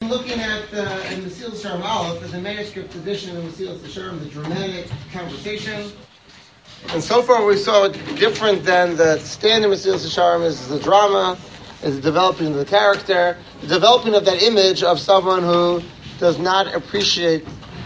looking at in Mesilas Yesharim Aleph, is a manuscript edition of Mesilas Yesharim, the dramatic conversation. And so far we saw different than the standard Mesilas Yesharim is the drama, is the developing of the character, the developing of that image of someone who does not appreciate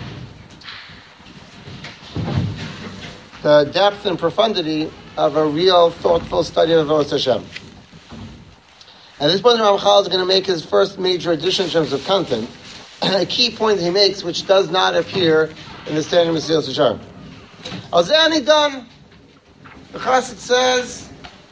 the depth and profundity of a real, thoughtful study of Avodas Hashem. At this point, the Ramchal is going to make his first major addition in terms of content, a key point he makes, which does not appear in the standard Mesilas Yesharim. Al-Zani done. The Chassid says,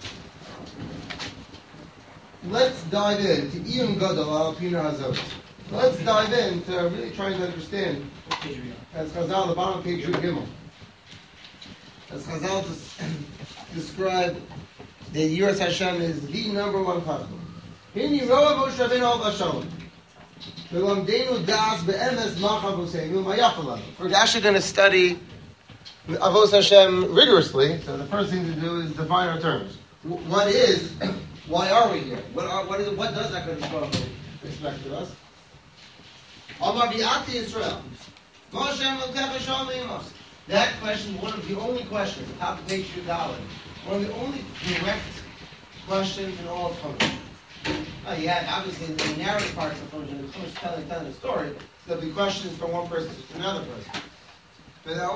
let's dive into Iyun Gadol al Pina Hazot. Let's dive into really trying to understand, as Chazal, the bottom of page Gimel, as Chazal describe the Yiras Hashem is the number one chacham. Hini roa Moshe Rabbeinu al Hashem. Ve'lamdeinu das be'emes machav Hoseinu ma'yafalav. We're actually going to study Avodas Hashem rigorously. So the first thing to do is define our terms. What is? Why are we here? What does that Kadosh Baruch Hu expect of us? Amar bi'ati Yisrael. Moshe Elkecha Shalom Amos. That question, one of the only questions, top of page Yudalin, one of the only direct questions in all of Chumash. You had obviously the narrative parts of Chumash, and the Chumash telling the story, so there'll be questions from one person to another person. But the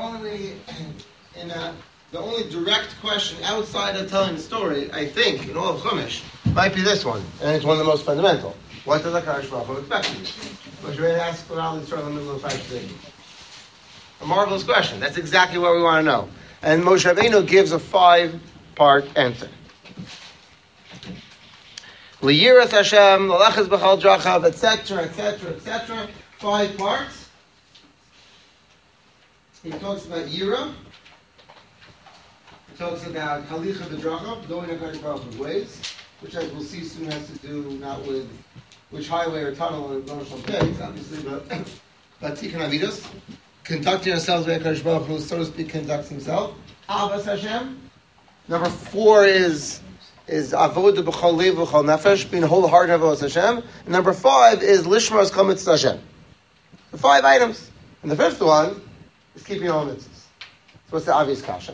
only direct question outside of telling the story, I think, in all of Chumash, might be this one, and it's one of the most fundamental. What does HaKadosh Baruch Hu expect of you? Moshe Rabbeinu asks for all Yisrael in the middle of Parshat. A marvelous question. That's exactly what we want to know. And Moshe Rabbeinu gives a 5-part answer. Liyiras Hashem, Lalachas B'chal Drachav, etc., etc., etc. 5 parts. He talks about Yira. He talks about Halicha B'drachav, going HaKadosh Baruch Hu's ways, which, as we'll see soon, has to do not with which highway or tunnel or Rosh Hashanah, obviously, but Tikkun Avidus. Conducting ourselves by HaKadosh Baruch Hu, so to speak, conducts himself. Avos Hashem. Number 4 is Avodah B'chol Lev B'chol Nefesh, being wholehearted of Avos Hashem. And number 5 is Lishmar Kol Mitzvos Hashem. The 5 items. And the first one is keeping all mitzvahs. So what's the obvious kasha?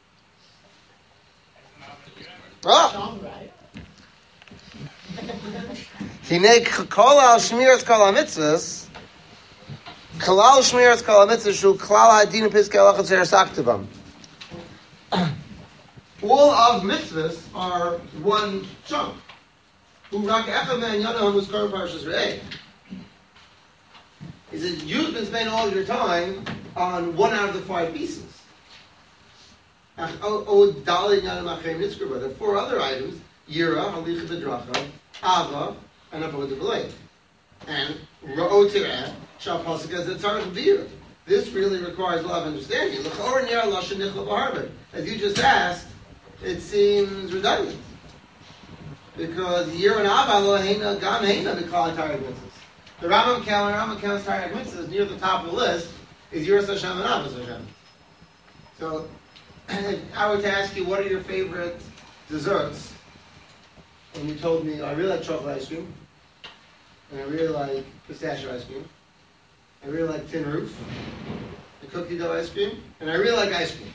Hinei Kol Al Shmiras Kol HaMitzvahs Kalal Shmiras Kol HaMitzvahs Shu Klal HaDin Piskei Halacha Tzera Saktivam. All of mitzvahs are one chunk. Urak Echad Man Yonah Muskar Parshas Re'eh. He said, you've been spending all your time on one out of the 5 pieces. There are 4 other items: Yira, Halicha B'drachav, Ava, and Avodah B'lev. And Ra'o Tireh, Shal Pasuk as a Tzarech B'ir. This really requires a lot of understanding. As you just asked, it seems redundant. Because Yira and Ava lo heina gam heina b'kol Tarek mitzvahs. The Rambam counts Tarek mitzvahs near the top of the list is Yiras Hashem and Avos Hashem. So, if I were to ask you, what are your favorite desserts? And you told me, I really like chocolate ice cream, and I really like pistachio ice cream, I really like tin roof, the cookie dough ice cream, and I really like ice cream.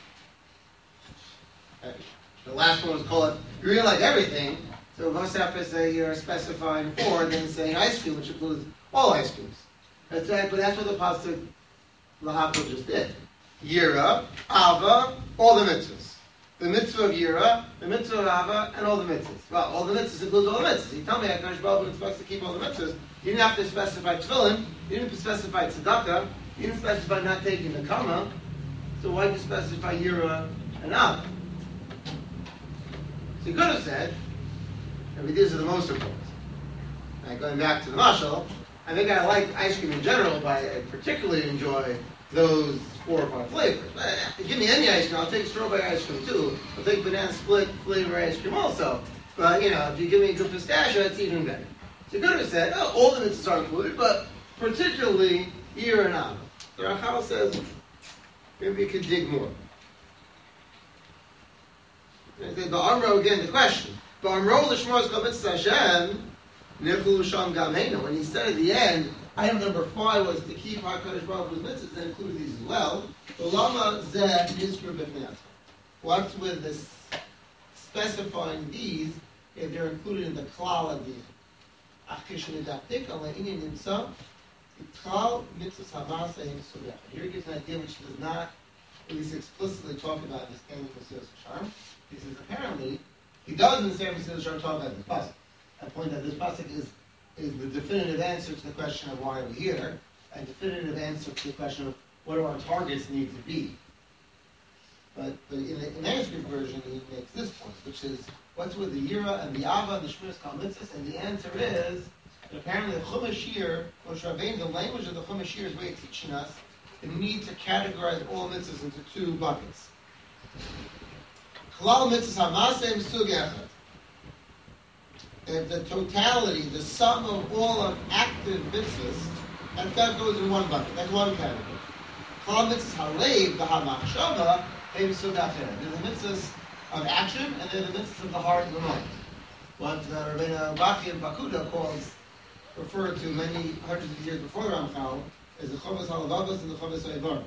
The last one was called, you really like everything, so most have to say you're specifying 4, then saying ice cream, which includes all ice creams. That's right, but that's what the pasuk Lahakol just did. Yira, Ava, all the mitzvahs. The mitzvah of Yira, the mitzvah of Ava, and all the mitzvahs. Well, all the mitzvahs includes all the mitzvahs. You tell me HaKadosh Baruch Hu is supposed to keep all the mitzvahs. You didn't have to specify tefillin. You didn't specify tzedakah. You didn't specify not taking the kama. So why did you specify Yira and Ava? So you could have said, I mean, these are the most important. Like going back to the mashal, I think I like ice cream in general, but I particularly enjoy those 4 or 5 flavors. Give me any ice cream, I'll take strawberry ice cream too. I'll take banana split flavor ice cream also. But, if you give me a good pistachio, it's even better. So you could have said, all the mitzvahs are included, but particularly Yira and Ava. The Rachal says, maybe you could dig more. And the Amro, again, the question. The Amro l'shmos kol mitzvos Hashem, nichlu sham gam heina. When he said at the end, Item number 5 was to keep HaKadosh Baruch Hu's mitzvahs, and include these as well. The Lama Zeh Nizkru B'Fnei. What's with this specifying these if they're included in the klal of the Achish Nidaptik on the Inyan Nimsa? Klal mitzvahs Hamasa Him Surah. Here he gives an idea which does not at least explicitly talk about this thing with Mesilas Yesharim. He says apparently he does in the same Mesilas Yesharim talk about this pasuk. I point that this pasuk is the definitive answer to the question of why are we here, and definitive answer to the question of what do our targets need to be. But in the manuscript version, he makes this point, which is what's with the Yira and the Ava and the Shmiras Kal Mitzvahs, and the answer is that apparently the Chumash Shir, Moshe Rabbeinu, the language of the Chumash Shir is way teaching us the need to categorize all mitzvahs into 2 buckets. Klal mitzvahs hamaseh sug echad. The totality, the sum of all of active mitzvahs, that goes in 1 bucket. That's 1 category. Klal mitzvahs haleiv b'hamachshava maybe sug echad. They're the mitzvahs of action, and they're the mitzvahs of the heart and the mind. What Rabbeinu Bachya and Bakuda referred to many hundreds of years before the Ramchal as the Chovas Halavavos and the Chovas Ha'evarim.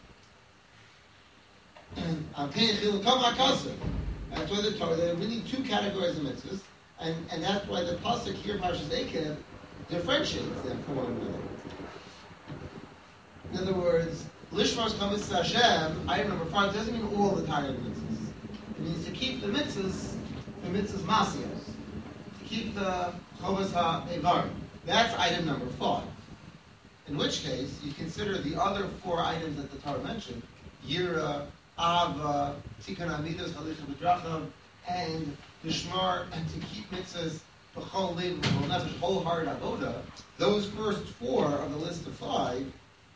That's why there are really 2 categories of mitzvahs, and that's why the pasuk here, Parshas Eikev, differentiates them from one another. In other words, Lishmar Kal Mitzvah Hashem, item number 5, doesn't mean all the time mitzvahs. It means to keep the mitzvahs masiyos, to keep the Chovas Ha'evarim. That's item number 5. In which case, you consider the other 4 items that the Torah mentioned, Yira, Ava, Tikkun Amidus, Halicha B'drachav, and Nishmar, and to keep mitzvahs, B'chol Lev, B'chol Nefesh, wholehearted avoda. Those first 4 of the list of 5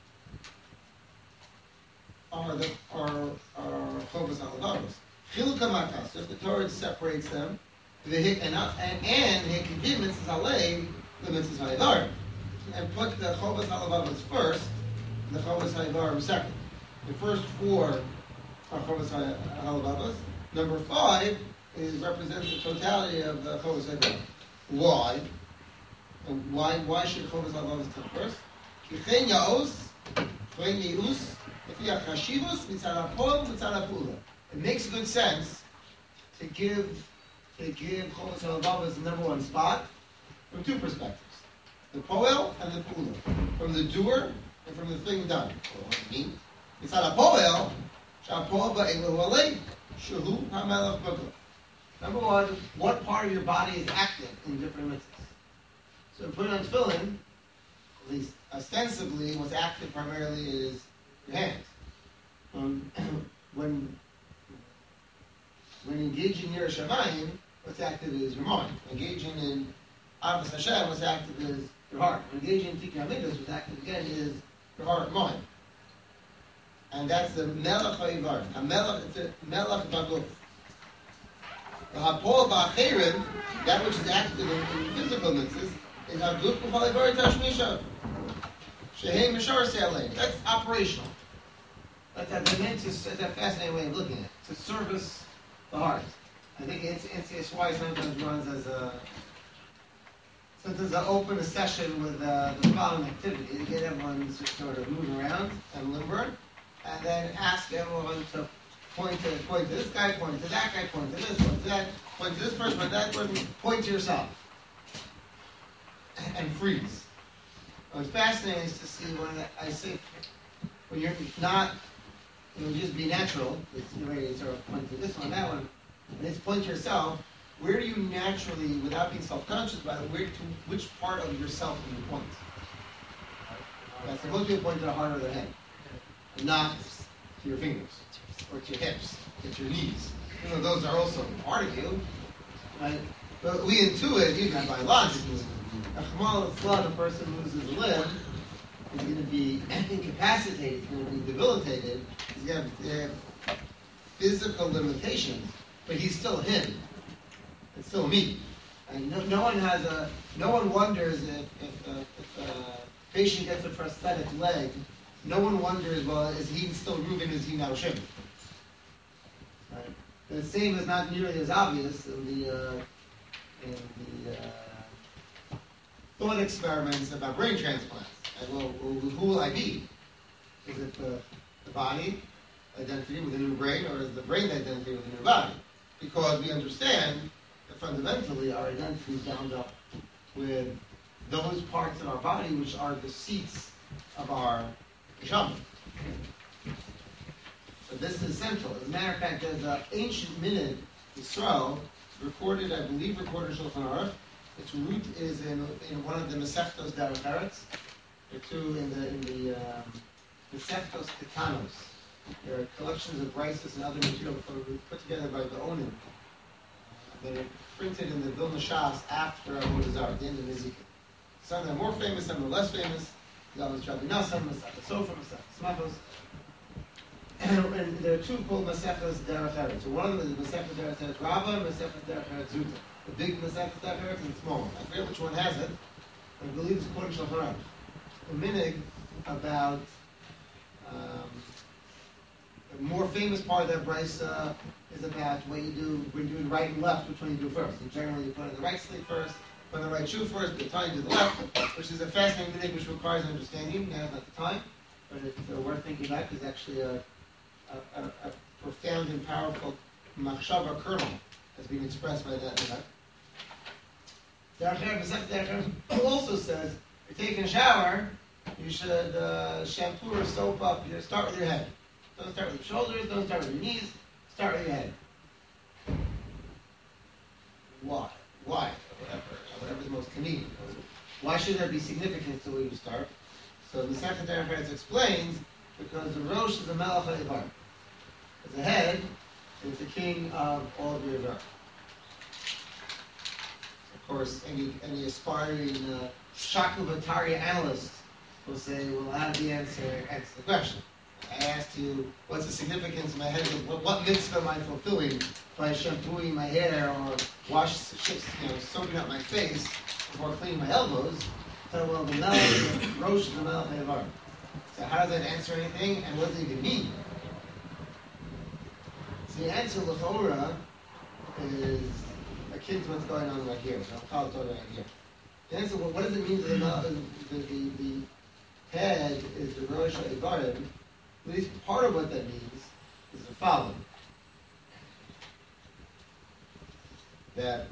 are Chovas Halavavos. Chilukah Makasef, the Torah separates them, and Hekivim mitzvahs Alev, the mitzvahs Ha'evarim. And put the Chovas Halavavos first, and the Chovas Ha'evarim second. The first 4 are Chovas Halavavos. Number 5 represents the totality of the Chovas Ha'evarim. Why? And why should Chovas Halavavos come first? Kichen Yaos, Kichen Yeus, Efiach Hashivos, Mitzad HaPol, Mitzad HaPula. It makes good sense to give Chovas Halavavos the number 1 spot from 2 perspectives. The poel and the pula, from the doer and from the thing done. What does it mean? It's not a poel. Shehu hamelach b'kol. Number 1, what part of your body is active in different mitzvahs? So putting on tefillin, at least ostensibly, what's active primarily is your hands. When engaging in Yiras Shamayim, what's active is your mind. Engaging in Avos Hashem, what's active is your heart. Engaging in Tikkun Amidus, what's active again is your heart and mind. And that's the Melech HaEvarim. It's a Melech Baguf. The Hapol Ba'achirim, that which is active in physical mitzvahs, is Haguf B'Chalivari Tashmisha. Shehei Mishar Se'alein. That's operational. That's a fascinating way of looking at it. To service the heart. I think NCSY sometimes runs as an open session with the following activity to get everyone to sort of move around and limber, and then ask everyone to point to this guy, point to that guy, point to this, point to that, point to this person, point to that person, point to yourself, and freeze. What's fascinating is to see when you're not, just be natural, you're ready to sort of point to this one, that one, and it's point to yourself. Where do you naturally, without being self-conscious about it, which part of yourself do you point? That's supposed to be a point to the heart or the head, not to your fingers, or to your hips, or to your knees. Those are also part of you, right? But we intuit, even biologically, a person loses a limb, is going to be incapacitated, he's going to be debilitated, he's going to have physical limitations, but he's still him. It's still me. And no one wonders if a patient gets a prosthetic leg, no one wonders, well, is he still Reuben, is he now Shimon? Right? The same is not nearly as obvious in the thought experiments about brain transplants. And well, who will I be? Is it the body identity with a new brain, or is the brain identity with a new body? Because we understand that fundamentally our identity is bound up with those parts of our body which are the seats of our neshama. So this is central. As a matter of fact, there's an ancient minute Yisrael recorded in Shulchan Aruch. Its root is in one of the Masechtos Derech Eretz. The two in the Masechtos Ketanos. There are collections of rices and other material put together by the Onim that are printed in the Vilna Shas after Avodah Zarah, at the end of Ezekiel. Some are more famous, some are less famous. Some is Rabbi Nassan, Masechta Sofer, Masechta Smachos. And there are two called Masechtas Derech Eretz. So one of them is Masechtas Derech Eretz Rabbah and Masechtas Derech Eretz Zuta. The big Masechtas Derech Eretz and the small one. I forget which one has it. I believe it's according to Shulchan Aruch. The minig about the more famous part of that brisa is about what you do when you're doing right and left, which one you do first. And generally you put on the right sleeve first, put on the right shoe first, the time to the left, which is a fascinating thing which requires understanding. Now's not the time, but it's worth thinking about because it's actually a profound and powerful machshava kernel that's being expressed by that event. Derech Eretz also says, if you're taking a shower, you should shampoo or soap up. You start with your head. Don't start with your shoulders, don't start with your knees, start with your head. Why? Whatever's most convenient. Why should there be significance to where you start? So the Masechta Derech Eretz explains, because the Rosh is the Melech HaIvar. The head is the king of all of your Ivar. Of course, any aspiring Shakuvatariya analyst will say, well, how did the answer the question? I asked you, what's the significance of my head? What mitzvah am I fulfilling by shampooing my hair or soaping up my face before cleaning my elbows? So, well, the Melech, Rosh is the Melech HaIvar. So how does that answer anything, and what does it even mean? So the answer, l'chora, is akin to what's going on right here. So I'll call it right here. The answer, well, what does it mean that the head is the Rosh HaIvarim? At least part of what that means is the following. That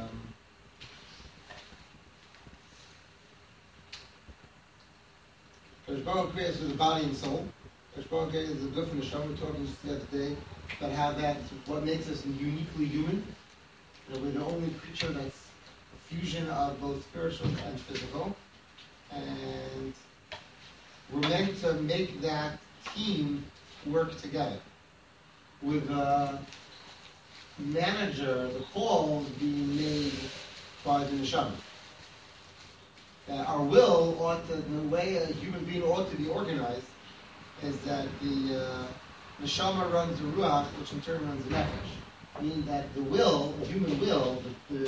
Kodesh Baruch Hu creates with the body and soul. Kodesh Baruch Hu creates the good from the show. We were talking just the other day about how that's what makes us uniquely human. We're the only creature that's a fusion of both spiritual and physical. And we're meant to make that team work together. With a manager, the calls being made by the neshama. Our will ought to, the way a human being ought to be organized, is that the neshama runs the ruach, which in turn runs the nefesh. Meaning that the will, the human will,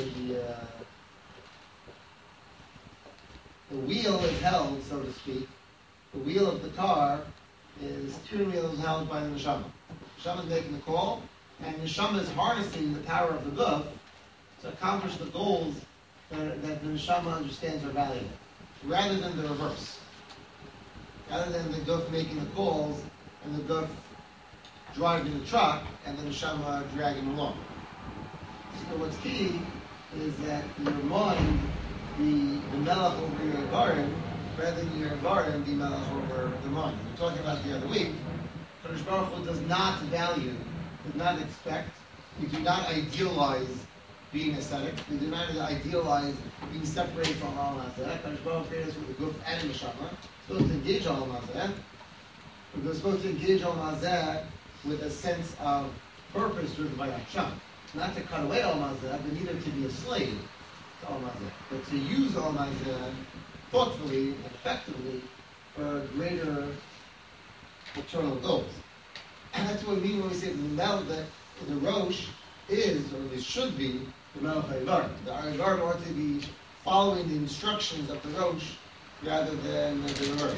the wheel is held, so to speak. The wheel of the car steering wheel is held by the neshama. Neshama is making the call, and neshama is harnessing the power of the guf to accomplish the goals that the neshama understands are valuable, rather than the reverse. Rather than the guf making the calls and the guf driving the truck and the neshama dragging along. So what's key is that your mind be the melech over your Ivarim, rather than your Ivarim be melech over the mind. We were talking about the other week. Kodesh Baruch Hu does not value, does not expect, we do not idealize being ascetic. We do not idealize being separated from Al Mazeh. Kodesh Baruch Hu created us with the guf and the neshama. We're supposed to engage Al Mazeh. We're supposed to engage Al Mazeh with a sense of purpose driven by Hashem. Not to cut away Al Mazeh, but neither to be a slave to Al Mazeh, but to use Al Mazeh thoughtfully and effectively for greater eternal goals. And that's what we mean when we say that the Rosh is, or at least should be, the Melech HaIvar. The HaIvar ought to be following the instructions of the Rosh rather than the reverse.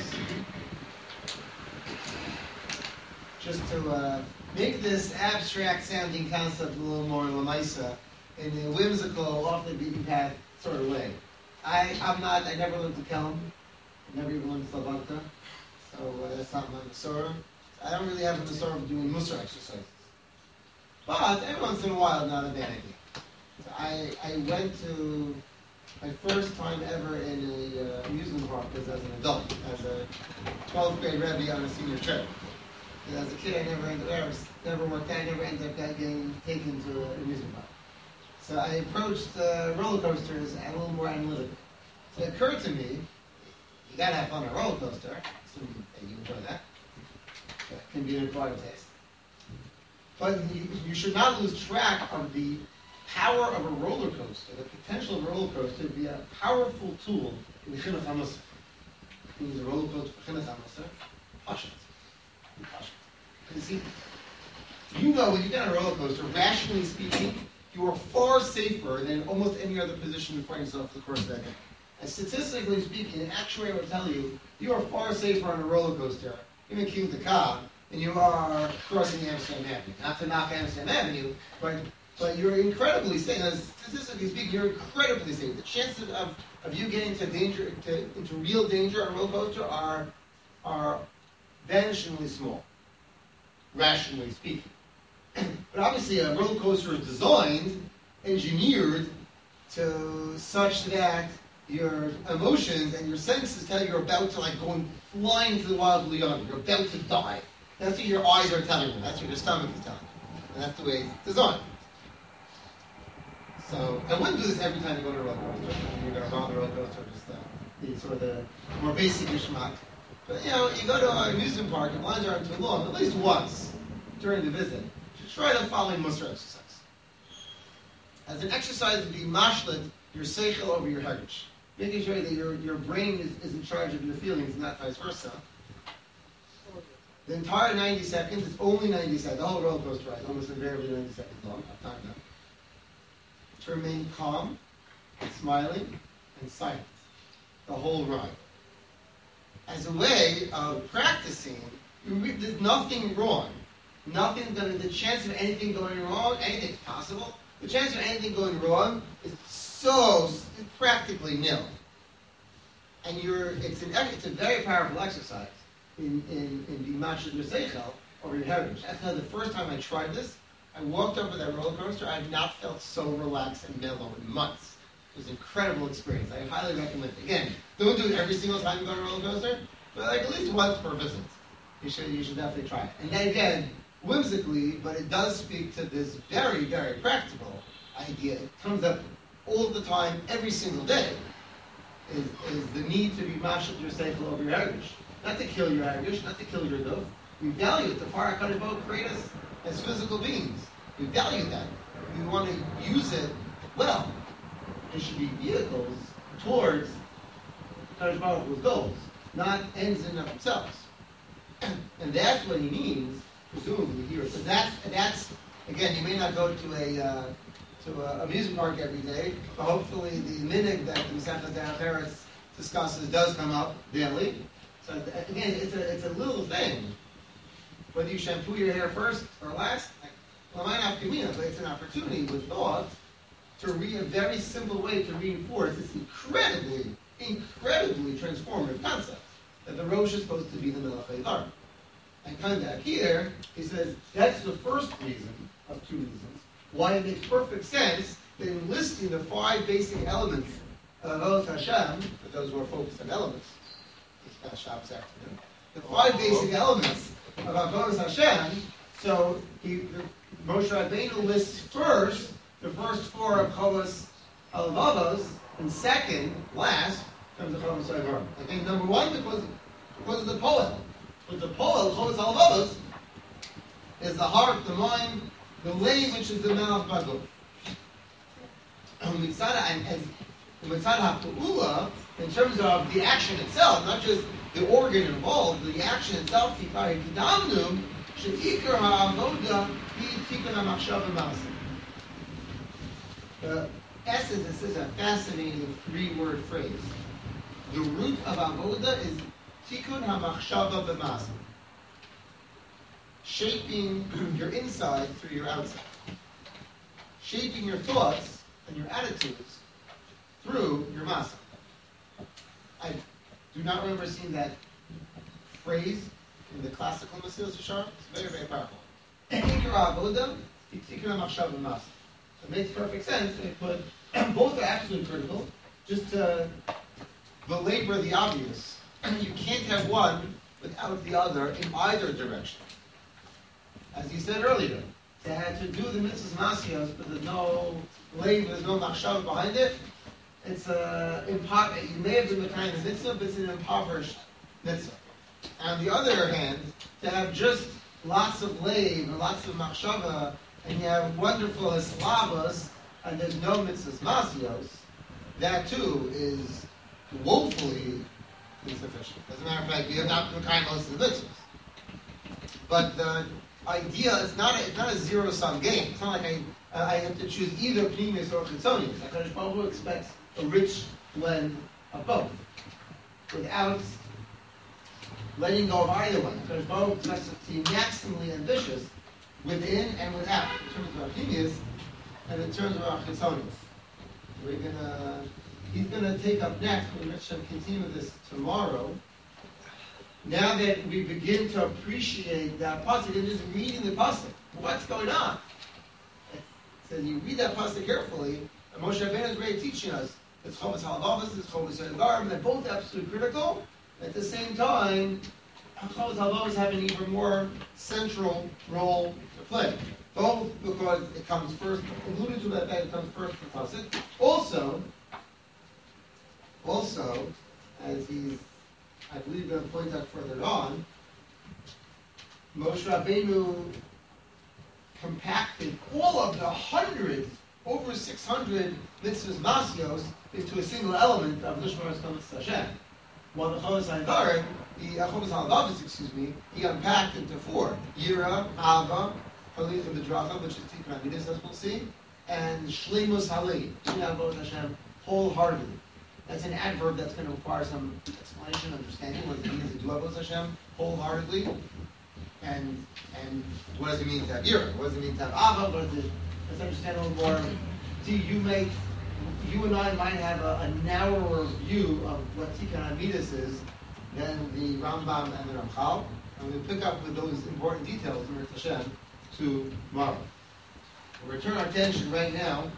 Just to make this abstract-sounding concept a little more lamaisa in a whimsical, off the beaten path sort of way. I never learned to Kelm. I never even learned to Slavanta. So that's not my Masorah. I don't really have a Masorah of doing Musar exercises. But every once in a while, not a bad idea. So I went to my first time ever in an amusement park was as an adult, as a 12th grade Rebbe on a senior trip. And as a kid, I never worked out, I never ended up getting taken to an amusement park. So I approached roller coasters a little more analytically. So it occurred to me, you gotta have fun on a roller coaster, assuming that you enjoy that. That can be an acquired taste. But you should not lose track of the power of a roller coaster, the potential of a roller coaster to be a powerful tool in the Chinuch HaMusar. Means a roller coaster for Chinuch HaMusar, Pashut. You see, you know when you get on a roller coaster, rationally speaking, you are far safer than almost any other position you find yourself for the course of that day. And statistically speaking, an actuary will tell you, you are far safer on a roller coaster, even King Takab, than you are crossing Amsterdam Avenue. Not to knock Amsterdam Avenue, but you're incredibly safe. Statistically speaking, you're incredibly safe. The chances of you getting into real danger on a roller coaster are vanishingly small, rationally speaking. But obviously, a roller coaster is designed, engineered, to such that your emotions and your senses tell you you're about to go flying to the wild beyond. You're about to die. That's what your eyes are telling you. That's what your stomach is telling you. And that's the way it's designed. So I wouldn't do this every time you go to a roller coaster. You're going to run the roller coaster, just the sort of the more basic ishmak. But you go to an amusement park and lines aren't too long, at least once during the visit. You should try to follow Musar exercise. As an exercise to be mashlit your seichel over your harish. Making sure that your brain is in charge of your feelings, not vice versa. The entire 90 seconds, it's only 90 seconds. The whole roller coaster ride is almost invariably 90 seconds long. I've timed that. To remain calm, smiling, and silent. The whole ride. As a way of practicing, there's nothing wrong. The chance of anything going wrong, anything's possible. The chance of anything going wrong is practically nil. And it's a very powerful exercise in the mashal your seichel over your heritage. That's the first time I tried this. I walked over that roller coaster. I have not felt so relaxed and mellow in months. It was an incredible experience. I highly recommend it. Again, don't do it every single time you go on a roller coaster, but at least once per visit. You should definitely try it. And then again, whimsically, but it does speak to this very, very practical idea. It comes up all the time, every single day, is the need to be mashal your seichel over your heritage. Not to kill your heritage, not to kill your dove. We value it. The Far HaKadosh Baruch Hu created us as physical beings. We value that. We want to use it well. It should be vehicles towards HaKadosh Baruch Hu's goals, not ends in and of themselves. And that's what he means, presumably here. So that's again, you may not go to a amusement park every day, but hopefully the minig that the Masechta Derech Eretz discusses does come up daily. So again, it's a little thing. Whether you shampoo your hair first or last, well, might not be but it's an opportunity with thought to a very simple way to reinforce this incredibly transformative concept that the Rosh is supposed to be the Melech HaYidar. And come back here, he says that's the first reason of two reasons why it makes perfect sense that in listing the 5 basic elements of Avodas Hashem, for those who are focused on elements, it's past Shabbos afternoon, the 5 basic elements of Avodas Hashem, so Moshe Rabbeinu lists first the first 4 of Chovos HaLevavos, and second, last, comes the Chovos HaYvarim. I think number 1 because of the Poel. With the Poel, Chovos HaLevavos, is the heart, the mind, the lane which is the mouth baguf. And Mitzad HaPe'ula, in terms of the action itself, not just the organ involved, the action itself, Kikari Kidamnum, She'ikar HaAvoda, Tikun HaMachshava Ma'aseh. The essence, this is a fascinating 3-word phrase. The root of Avoda is Tikun HaMachshava B'Ma'aseh. Shaping your inside through your outside. Shaping your thoughts and your attitudes through your masa. I do not remember seeing that phrase in the classical Mesilas Yesharim. It's very, very powerful. Ikar Avoda, Tikra Machshav U'Masa. It makes perfect sense. They put both are absolutely critical. Just to belabor the obvious, you can't have one without the other in either direction. As you said earlier, to do the mitzvahs masiyos, but there's no labor, there's no machshav behind it. It's you may have the kind of mitzvah, but it's an impoverished mitzvah. On the other hand, to have just lots of labor and lots of machshava, and you have wonderful eslavas, and there's no mitzvahs masiyos, that too is woefully insufficient. As a matter of fact, you have not the kind most of the mitzvahs. But the idea is not a zero-sum game. It's not like I have to choose either Pneumius or Chitzonius. HaKadosh Baruch Hu expects a rich blend of both, without letting go of either one. HaKadosh Baruch Hu expects us to be maximally ambitious within and without, in terms of our Pneumius and in terms of our Chitzonius. He's gonna take up next. We're going to continue with this tomorrow. Now that we begin to appreciate that pasuk and just reading the pasuk, what's going on? It says you read that pasuk carefully, and Moshe Rabbeinu is really teaching us it's Chovos Halavavos, it's Chovos Hagar, they're both absolutely critical. At the same time, Chovos Halavavos have an even more central role to play. Both because it comes first, alluded to that it comes first in the pasuk. Also, as he's I believe going to point out further on, Moshe Rabbeinu compacted all of the hundreds, over 600 mitzvahs masiyos into a single element of Lishmar Eskom Hashem. While the Chovos Hagar, the Chovos Halavavos, he unpacked into 4: Yira, Ava, Halitha B'dracha, which is Tikkun Amidus, as we'll see, and Shleimus Halei, Avodas Hashem, wholeheartedly. That's an adverb that's going to require some explanation, understanding what it means to do Avodas Hashem wholeheartedly, and what does it mean to have Yira? What does it mean to have Ava? Let's understand a little more. See, you and I might have a narrower view of what Tikkun Amidus is than the Rambam and the Ramchal, and we'll pick up with those important details in Hashem tomorrow. We'll return our attention right now.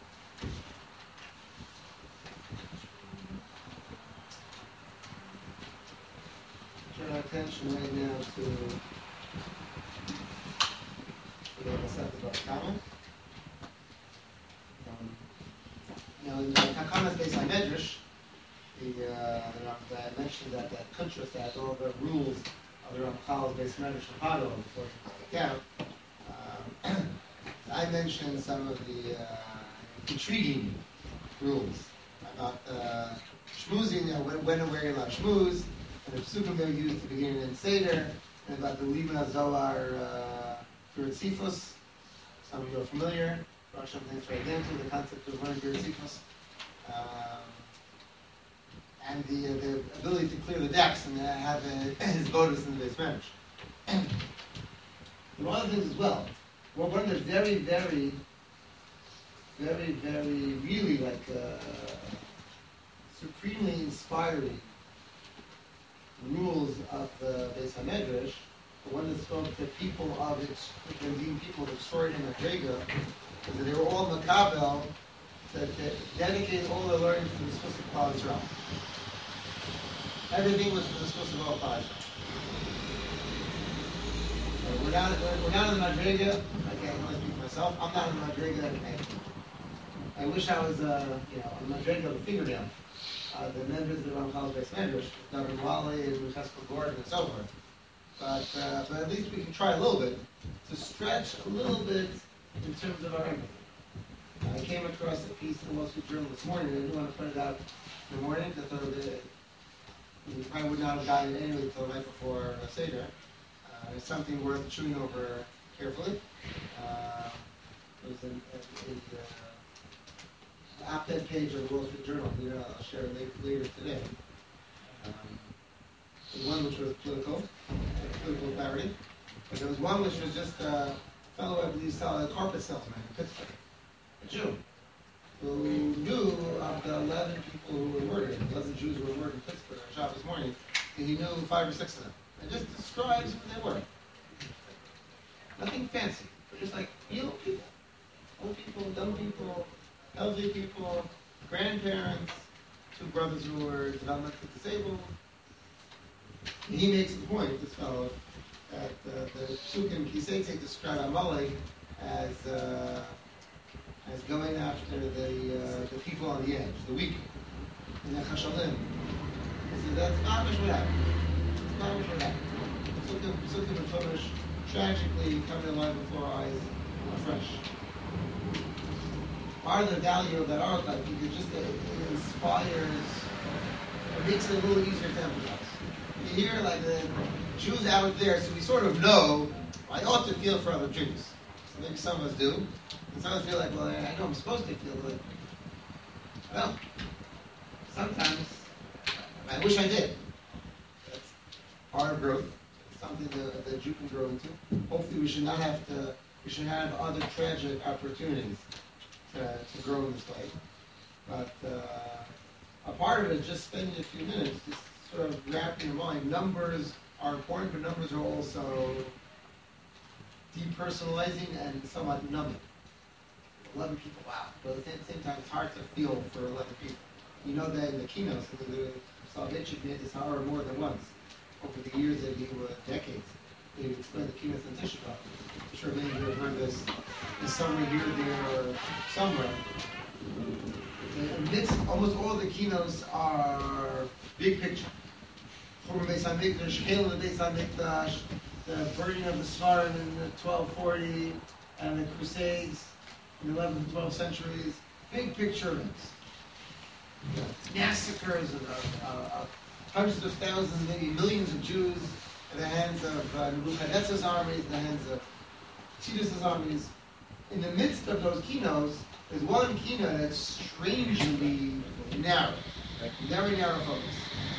Turn our attention right now to the Masechet Bava Kama. Now, in the Takanas Beis HaMedrash, I mentioned that Kuntras that all the rules of the Ramchal's Beis HaMedrash Chicago before it came out. I mentioned some of the intriguing rules about schmoozing, when and where you're allowed to schmooze, and the psukim they're used to begin in Seder, and about the Lima Zohar Puritzifus. Some of you are familiar. Rosh Hashanah right into the concept of learning Puritzifus. And the ability to clear the decks and have his bonus in the base bench. There are other things as well. Well, one of the very, very, very, very, really supremely inspiring rules of the Beis HaMedrash, the one that spoke to people of extraordinary Madrega, is that they were all makabel to dedicate all the learning to the Zchus of Klal Yisrael. Everything was for the Zchus of Klal Yisrael. We're not in the Madrega. I can't really speak for myself. I'm not in the Madrega. I wish I was, on the Madrega of a fingernail. The members of the Ramchal's Beis Medrash, David Wally and Cheskel Gordon and so forth. But at least we can try a little bit to stretch a little bit in terms of our empathy. I came across a piece in the Wall Street Journal this morning. I didn't want to put it out in the morning because we probably would not have gotten it anyway until right before Seder. It's something worth chewing over carefully. It was an op-ed page of the Wall Street Journal. I'll share it later today. The one which was political clarity, but there was one which was just a fellow, I believe, a carpet salesman in Pittsburgh, a Jew. who knew of the 11 people who were murdered, 11 Jews who were murdered in Pittsburgh on Shabbos morning, and he knew 5 or 6 of them. It just describes who they were. Nothing fancy, but just like real people. Old people, young people, elderly people, grandparents, 2 brothers who were developmentally disabled. And he makes the point, this fellow, that the Psukim Kisei describe Amalek as going after the people on the edge, the weak, and the Chashalim. So that's not much what happened. It's not much what happened. Psukim and Chumash tragically come to life before our eyes afresh. Part of the value of that article, I think, is just that it inspires, it makes it a little easier to empathize. You hear like the Jews out there, so we sort of know, I ought to feel for other Jews. So maybe some of us do. And some of us feel like, well, I know I'm supposed to feel, but well, sometimes I wish I did. That's part of growth. It's something that a Jew can grow into. Hopefully we should have other tragic opportunities to grow in this way. But a part of it is just spending a few minutes just sort of wrapping your mind. Numbers are important, but numbers are also depersonalizing and somewhat numbing. 11 people, wow. But at the same time, it's hard to feel for 11 people. You know that in the keynotes, the Soloveitchik made this hour more than once. Over the years that he was, decades, he would explain the keynotes in Tisha B'Av. I'm sure many of you have heard this somewhere here, there, or somewhere. Amidst almost all the keynotes are big picture. Churban Beis HaMikdash, Chilul Beis HaMikdash, the burning of the Svarim in the 1240, and the Crusades in the 11th and 12th centuries. Big picture events. Massacres of hundreds of thousands, maybe millions of Jews in the hands of Nebuchadnezzar's armies, in the hands of Titus's armies. In the midst of those keynotes, there's one keynote that's strangely narrow. Very narrow focus.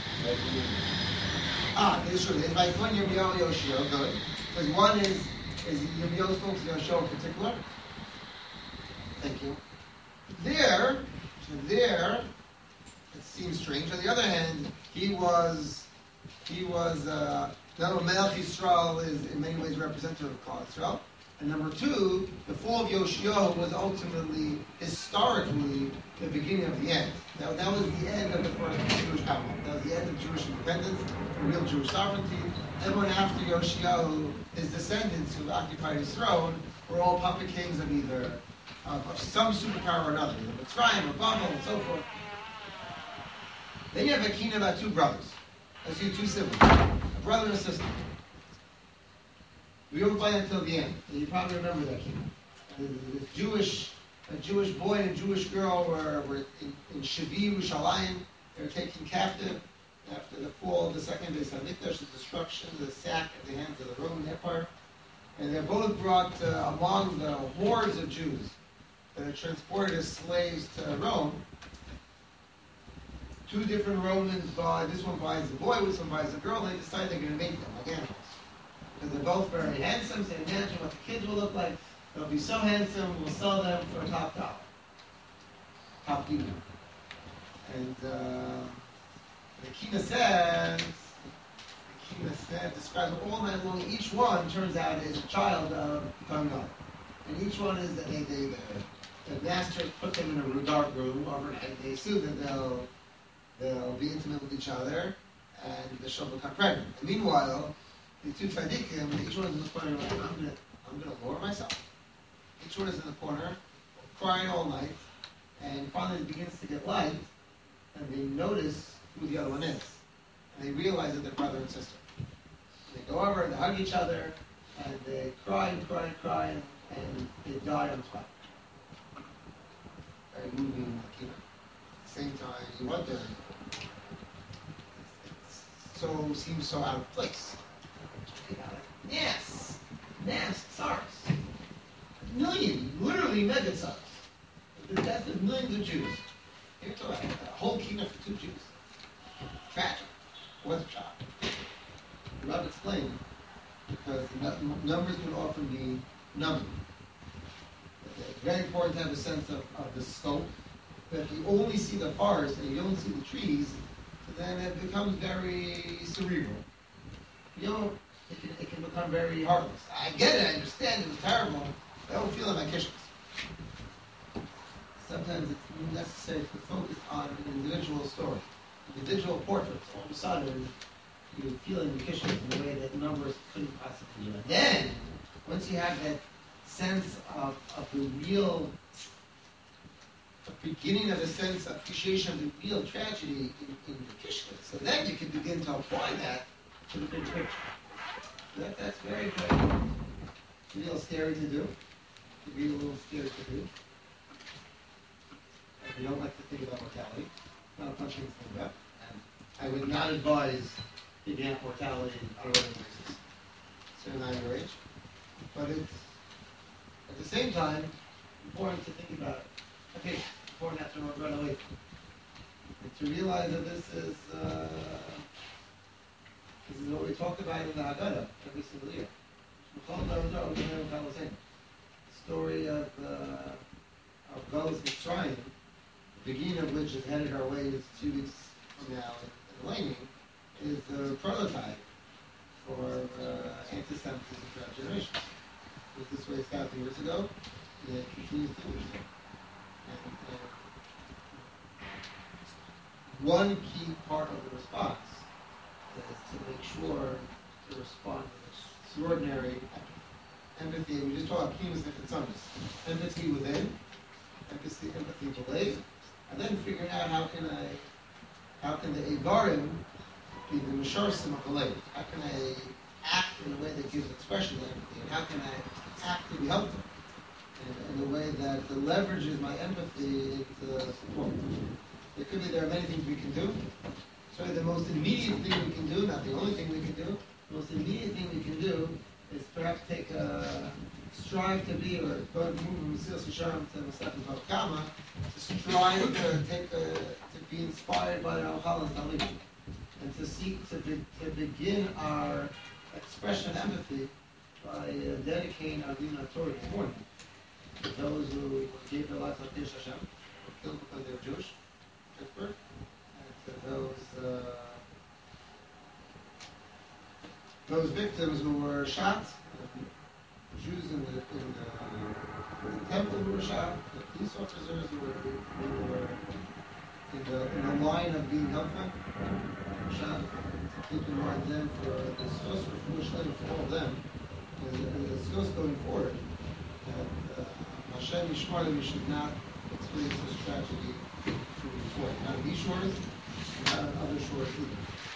There's true. There's like one Yirmiyahu Yoshio, good. Because one is Yirmiyahu's focus on Yoshio in particular. Thank you. There, it seems strange. On the other hand, he was not only Melech Yisrael is in many ways representative of Klal Yisrael, and number 2, the fall of Yoshio was ultimately, historically, the beginning of the end. That was the end of the first Jewish Commonwealth. That was the end of Jewish independence, the real Jewish sovereignty. Everyone after Yoshio, his descendants who occupied his throne, were all puppet kings of either of some superpower or another, either Mitzrayim or Babel and so forth. Then you have a kingdom about 2 brothers. Let's see 2 siblings, a brother and a sister. We don't find until the end. And you probably remember that kingdom. A Jewish boy and a Jewish girl were in Shavi, Yerushalayim. They were taken captive after the fall of the second Beis HaMikdash, the destruction, the sack at the hands of the Roman Empire. And they're both brought among the hordes of Jews that are transported as slaves to Rome. 2 different Romans this one buys the boy, this one buys the girl. They decide they're going to make them like animals. Because they're both very handsome, so imagine what the kids will look like. They'll be so handsome, we'll sell them for top dollar. Top dealer. And the Kina describes all night long, each one turns out is a child of Kohen. And each one is the masters put them in a dark room overnight. They assume that they'll be intimate with each other, and the she'll become pregnant. And meanwhile, the 2 tzaddikim, each one is in the corner like, I'm gonna lower myself. Each one is in the corner, crying all night, and finally it begins to get light, and they notice who the other one is. And they realize that they're brother and sister. And they go over and they hug each other, and they cry, and they die on spot. Very moving, At the same time, you wonder, it seems so out of place. Mass SARS. Literally mega SARS. The death of millions of Jews. You're talking about a whole kingdom for 2 Jews. Tragic. What's a child? The Rav explained, because the numbers can often be numbing. It's very important to have a sense of the scope But if you only see the forest and you don't see the trees, then it becomes very cerebral. You know, it can become very heartless. I get it, I understand it was terrible, but I don't feel it in my kishkas. Sometimes it's necessary to focus on an individual story, individual portraits. All of a sudden, you feel in the kishkas in a way that numbers couldn't possibly do. And then, once you have that sense of the real, the beginning of a sense of appreciation of the real tragedy in the kishkas, so then you can begin to apply that to the big picture. That's very, very real scary to do. It can be a little scary to do. We don't like to think about mortality. Not a fun thing to think about. And I would not advise thinking about mortality on a regular basis. Certainly not at your age. But it's, at the same time, important to think about okay, important not to run away from it. And to realize that this is what we talk about in the Haggadah every single year. The story of Golas Mitzrayim, the beginning of which is headed our way is 2 weeks from now in Laney, is a prototype for anti-Semitism throughout generations. It was this way 1,000 years ago, and it continues to be so. And one key part of the response is to make sure to respond with extraordinary empathy. We just talked about Pnimis Nefetzonis. Empathy within, empathy delayed, and then figuring out how can the Ivarim be the Misharsim of the lake? How can I act in a way that gives expression to empathy? And how can I act to be helpful? In a way that leverages my empathy into support. There are many things we can do. So the most immediate thing we can do, not the only thing we can do, the most immediate thing we can do is perhaps strive to be, or go and move from Mesilas Yesharim to Masechet Bava Kama, to strive to be inspired by the Ramchal and Talmud, and to seek to begin our expression of empathy by dedicating our Dina Torah this morning to those who gave their lives like Kish Hashem, were killed because they were Jewish, Pittsburgh, and to those victims who were shot, Jews in the temple who were shot, the police officers who were in the line of being helpful, shot. Keep in mind them for the schos for all of them, and the schos going forward, that Hashem Yishmar that we should not experience this tragedy moving forward. Not on these shores, and not on other shores either.